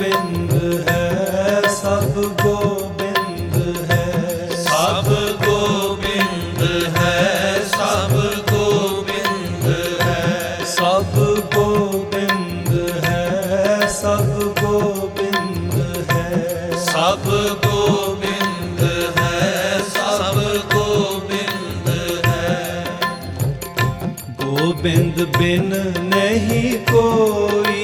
ਗੋਬਿੰਦ ਹੈ, ਸਭ ਗੋਬਿੰਦ ਹੈ। ਸਭ ਗੋਬਿੰਦ ਹੈ, ਸਭ ਗੋਬਿੰਦ ਹੈ। ਸਭ ਗੋਬਿੰਦ ਹੈ, ਸਭ ਗੋਬਿੰਦ ਹੈ। ਸਭ ਗੋਬਿੰਦ ਹੈ, ਸਭ ਗੋਬਿੰਦ ਹੈ। ਗੋਬਿੰਦ ਬਿਨ ਨਹੀਂ ਕੋਈ,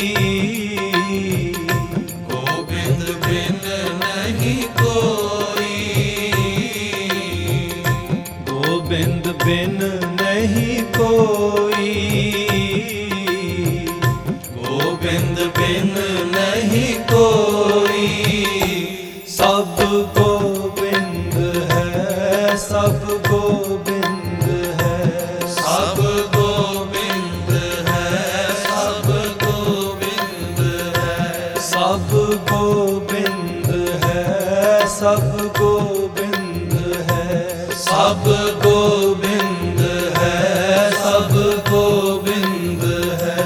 ਗੋਬਿੰਦ ਬਿਨ ਨਹੀਂ ਕੋਈ। ਗੋਬਿੰਦ ਬਿਨ ਨਹੀਂ ਕੋਈ। ਗੋਬਿੰਦ ਬਿਨ ਨਹੀਂ ਕੋਈ। ਸਭ ਗੋਬਿੰਦ ਹੈ, ਸਭ ਗੋਬਿੰਦ ਹੈ। ਸਭ ਗੋਬਿੰਦ ਹੈ, ਸਭ ਗੋਬਿੰਦ ਹੈ। ਸਭ ਗੋਬਿੰਦ ਹੈ, ਸਭ ਗੋਬਿੰਦ ਹੈ। ਸਭ ਗੋਬਿੰਦ ਹੈ, ਸਭ ਗੋਬਿੰਦ ਹੈ।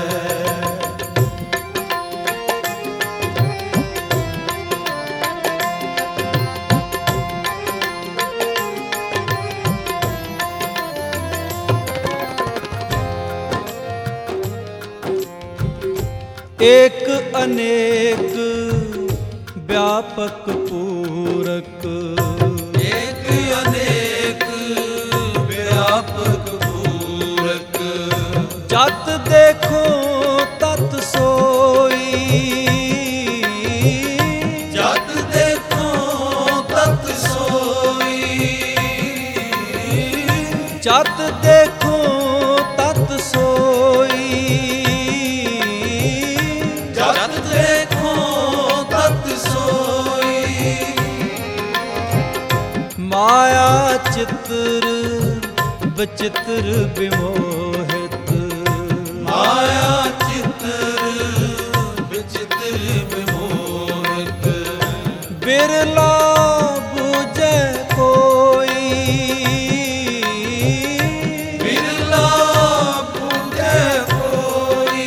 ਏਕ ਅਨੇਕ ਵਿਆਪਕ ਪੂਰਕ। ਏਕ ਅਨੇਕ ਵਿਆਪਕ ਪੂਰਕ। ਜਤ ਦੇਖੋ ਤਤ ਸੋਈ। ਜਤ ਦੇਖੋ ਤਤ ਸੋਈ। ਜਤ ਦੇਖੋ ਤਤ ਸੋਈ। ਜਤ ਦੇਖੋ ਤਤ ਸੋਈ। ਮਾਇਆ ਚਿਤਰ ਬਚਿਤਰ ਵਿਮੋਹਿਤ। ਮਾਇਆ ਚਿਤਰ ਵਿਚਿਤਰ ਵਿਮੋਹਿਤ। ਬਿਰਲਾ ਬੂਝੈ ਕੋਈ। ਬਿਰਲਾ ਬੁਝੈ ਕੋਈ।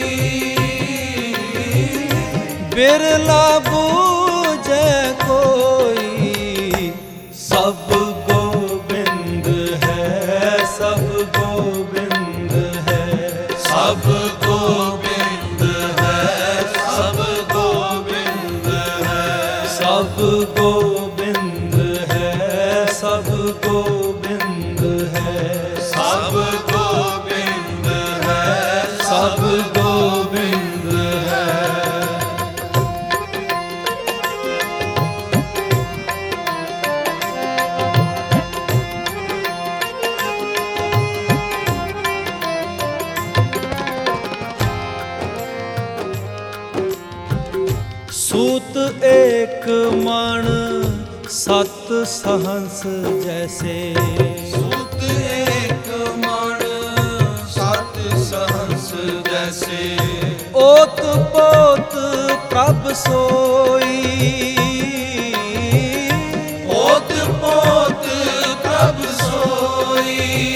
ਬਿਰਲਾ ਬੂਝੈ ਕੋਈ। ਸਭ ਗੋਬਿੰਦ ਹੈ, ਸਭ ਗੋਬਿੰਦ ਹੈ। ਸਭ ਗੋਬਿੰਦ ਹੈ, ਸਭ ਗੋਬਿੰਦ ਹੈ। ਸਭ ਗੋਬਿੰਦ ਹੈ, ਸਭ ਗੋਬਿੰਦ ਹੈ। ਸਭ ਗੋਬਿੰਦ ਹੈ, ਸਭ ਗੋਬਿੰਦ ਹੈ। ਸੂਤ ਏਕ ਮਣ ਸਤ ਸਹੰਸ ਜੈਸੇ। ਸੂਤ ਏਕ ਮਣ ਸਤ ਸਹੰਸ ਜੈਸੇ। ਓਤ ਪੋਤ ਪ੍ਰਭ ਸੋਈ। ਓਤ ਪੋਤ ਪ੍ਰਭ ਸੋਈ।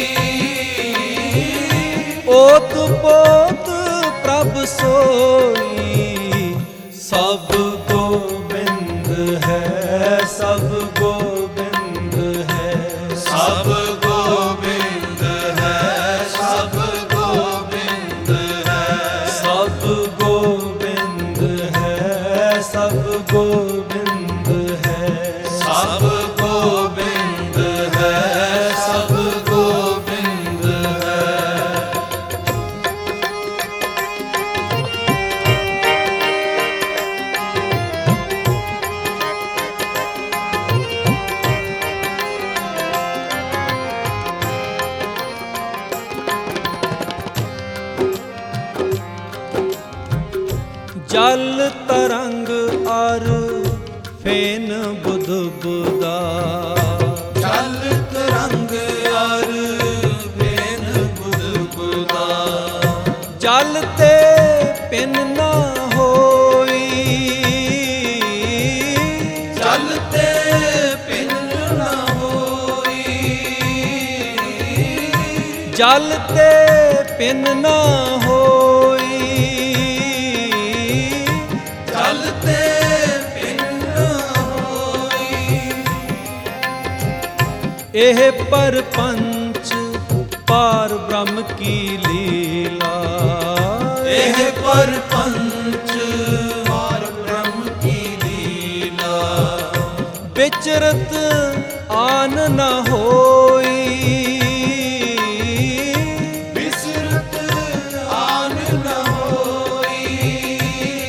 ਓਤ ਪੋਤ ਪ੍ਰਭ ਸੋਈ। ਸਭ ਗੋਬਿੰਦ ਹੈ, ਸਭ ਗੋਬਿੰਦ ਹੈ। ਸਭ ਗੋਬਿੰਦ ਹੈ, ਸਭ ਗੋਬਿੰਦ ਹੈ। ਸਭ ਗੋਬਿੰਦ ਹੈ, ਸਭ ਗੋਬਿੰਦ ਹੈ। ਸਭ ਗੋਬਿੰਦ ਹੈ, ਸਭ ਗੋਬਿੰਦ ਹੈ। ਜਲ ਤਰੰਗ ਅਰ ਫੇਨ ਬੁਧ ਬੁਦਾ। ਜਲ ਤਰੰਗ ਅਰ ਫੇਨ ਬੁਧ ਬੁਦਾ। ਜਲ ਤੇ ਪਿਨ ਨਾ ਹੋਈ। ਜਲ ਤੇ ਪਿੰਨ ਨਾ ਹੋਈ। ਜਲ ਤੇ ਪਿਨ ਨਾ ਹੋਈ। ਜਲ ਤੇ ਇਹ ਪਰਪੰਚ ਪਾਰ ਬ੍ਰਹਮ ਕੀ ਲੀਲਾ। ਇਹ ਪਰਪੰਚ ਪਾਰ ਬ੍ਰਹਮ ਕੀ ਲੀਲਾ। ਵਿਚਰਤ ਆਨ ਨ ਹੋਈ, ਵਿਸਰਤ ਆਨ ਨ ਹੋਈ।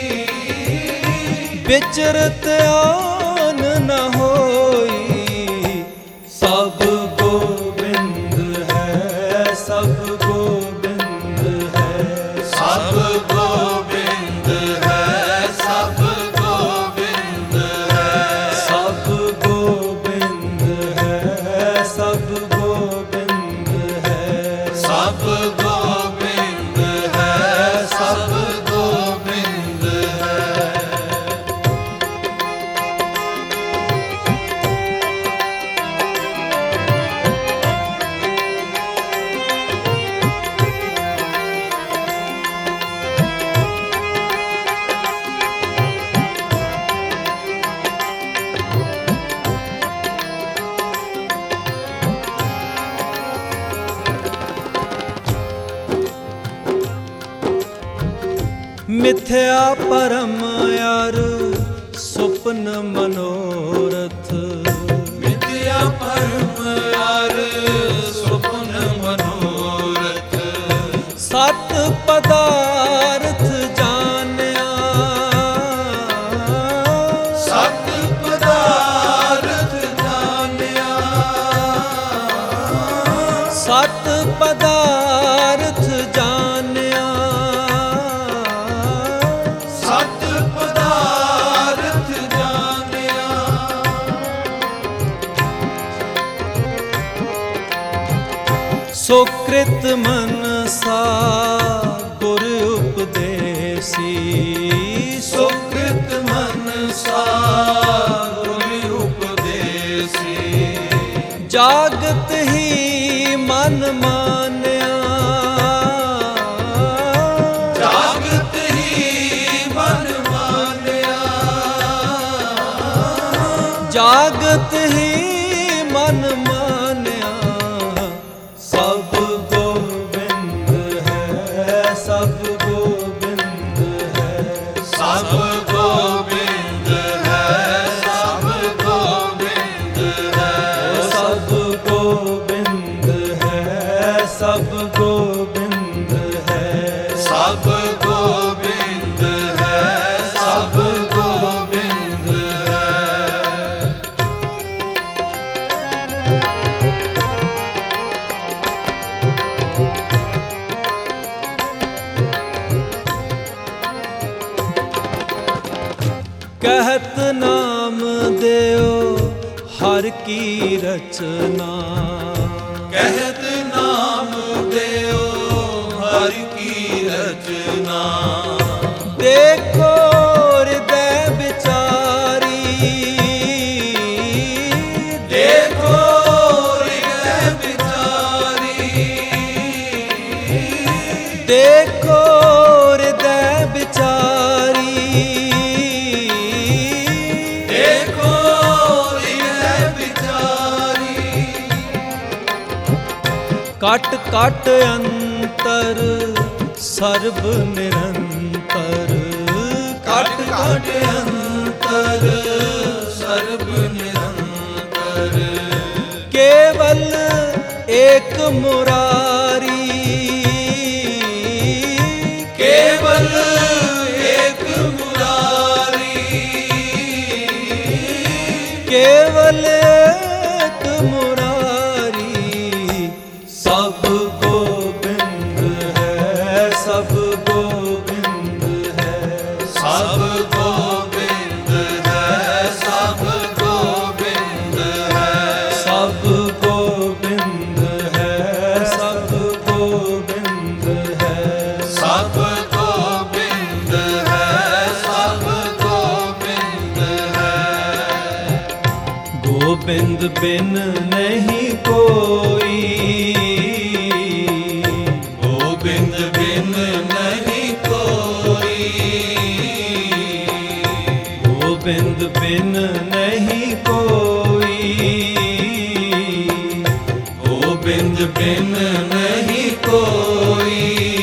ਵਿਚਰਤ ਆਨ ਨ ਹੋਈ। ਸਭ ਗੋਬਿੰਦ ਹੈ, ਸਭ ਗੋਬਿੰਦ ਹੈ। ਸਭ ਗੋਬਿੰਦ ਹੈ, ਸਭ ਗੋਬਿੰਦ ਹੈ। ਸਭ ਗੋਬਿੰਦ ਹੈ, ਸਭ ਗੋਬਿੰਦ ਹੈ। ਸਭ ਗੋਬਿੰਦ ਹੈ, ਸਭ ਗੋਬਿੰਦ ਹੈ। ਮਿਥਿਆ ਪਰਮ ਅਰ ਸੁਪਨ ਮਨੋਰਥ। ਮਿਥਿਆ ਪਰਮ ਅਰ ਸੁਪਨ ਮਨੋਰਥ। ਸਤ ਪਦਾਰਥ ਜਾਣਿਆ। ਸਤ ਪਦਾਰਥ ਜਾਣਿਆ। ਸਤ ਪਦਾਰਥ ਜਾਣਿਆ। ਸਤ ਪਦਾਰਥ ਜਾਣਿਆ। ਸੁਕ੍ਰਿਤ ਮਨਸਾ ਗੁਰ ਉਪਦੇਸੀ। ਸੁਕ੍ਰਿਤ ਮਨਸਾ ਗੁਰ ਉਪਦੇਸੀ। ਜਾਗਤ ਹੀ ਮਨ ਮਾਨਿਆ। ਜਾਗਤ ਹੀ ਮਨ ਮਾਨਿਆ। ਜਾਗਤ ਹੀ ਮਨ ਮਾਨਿਆ। ਸਭ ਗੋਬਿੰਦ ਹੈ, ਸਭ ਗੋਬਿੰਦ ਹੈ। ਸਭ ਗੋਬਿੰਦ ਹੈ, ਸਭ ਗੋਬਿੰਦ ਹੈ। ਸਭ ਗੋਬਿੰਦ ਹੈ, ਸਭ ਗੋਬਿੰਦ ਹੈ। ਸਭ ਗੋਬਿੰਦ ਹੈ, ਸਭ ਗੋਬਿੰਦ ਹੈ। ਕਹਿਤ ਨਾਮ ਦਿਓ ਹਰ ਕੀ ਰਚਨਾ। ਕਹਿਤ ਨਾਮ ਦਿਓ ਹਰ ਕੀ ਰਚਨਾ। ਦੇਖੋ ਹਿਰਦੈ ਵਿਚਾਰੀ। ਦੇਖੋ ਹਿਰਦੈ ਵਿਚਾਰੀ। ਦੇਖੋ ਹਿਰਦੈ ਵਿਚਾਰੀ। ਦੇਖੋ ਹਿਰਦੈ ਵਿਚਾਰੀ। ਕਟ ਕਟ ਅੰਤਰ ਸਰਬ ਨਿਰੰਤਰ। ਕਟ ਕਟ ਅੰਤਰ ਸਰਬ ਨਿਰੰਤਰ। ਕੇਵਲ ਏਕ ਮੁਰਾਰੀ। ਕੇਵਲ ਏਕ ਮੁਰਾਰੀ। ਕੇਵਲ ਏਕ ਮੁਰਾਰੀ। ਸਭ ਗੋਬਿੰਦ ਹੈ, ਸਭ ਗੋਬਿੰਦ ਹੈ। ਸਭ ਗੋਬਿੰਦ ਹੈ, ਸਭ ਗੋਬਿੰਦ ਹੈ। ਸਭ ਗੋਬਿੰਦ ਹੈ, ਸਭ ਗੋਬਿੰਦ ਹੈ। ਸਭ ਗੋਬਿੰਦ ਹੈ, ਸਭ ਗੋਬਿੰਦ ਹੈ। ਗੋਬਿੰਦ ਬਿਨ ਨਹੀਂ ਕੋਈ। ਗੋਬਿੰਦ ਬਿਨ ਨਹੀਂ ਕੋਈ। ਗੋਬਿੰਦ ਬਿਨ ਨਹੀਂ ਕੋਈ। ਬਿਨ ਨਹੀਂ ਕੋਈ।